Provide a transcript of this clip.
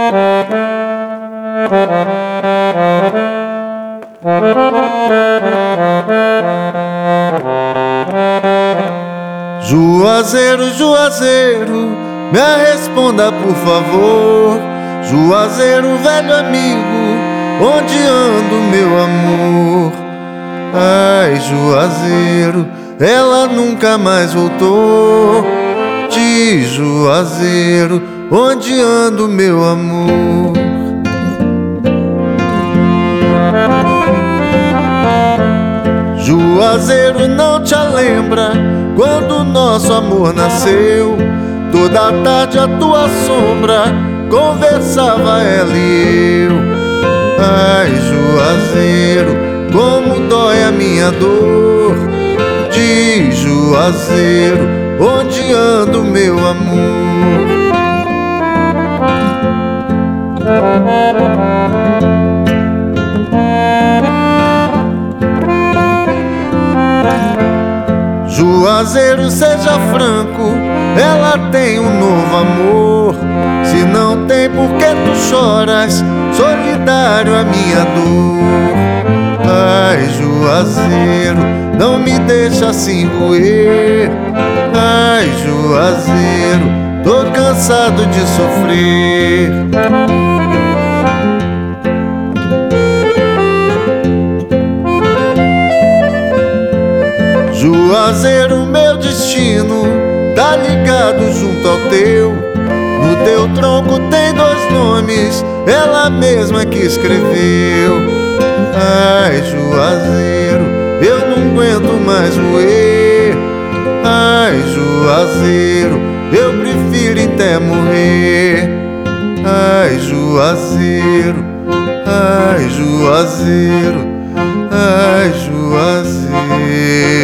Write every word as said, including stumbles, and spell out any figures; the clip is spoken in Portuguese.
Juazeiro, Juazeiro, me responda por favor. Juazeiro, velho amigo, onde anda o meu amor? Ai, Juazeiro, ela nunca mais voltou. De Juazeiro, onde anda o meu amor? Juazeiro, não te lembra quando nosso amor nasceu? Toda tarde a tua sombra conversava ela e eu. Ai, Juazeiro, como dói a minha dor. De Juazeiro, onde anda o meu amor? Juazeiro, seja franco, ela tem um novo amor. Se não tem, por que tu choras? Solidário a minha dor. Ai, Juazeiro, não me deixa assim roer. Ai, Juazeiro, tô cansado de sofrer. Juazeiro, meu destino tá ligado junto ao teu. No teu tronco tem dois nomes, ela mesma que escreveu. Ai, Juazeiro, eu não aguento mais roer. Ai, Juazeiro, eu prefiro até morrer. Ai, Juazeiro, ai, Juazeiro, ai, Juazeiro.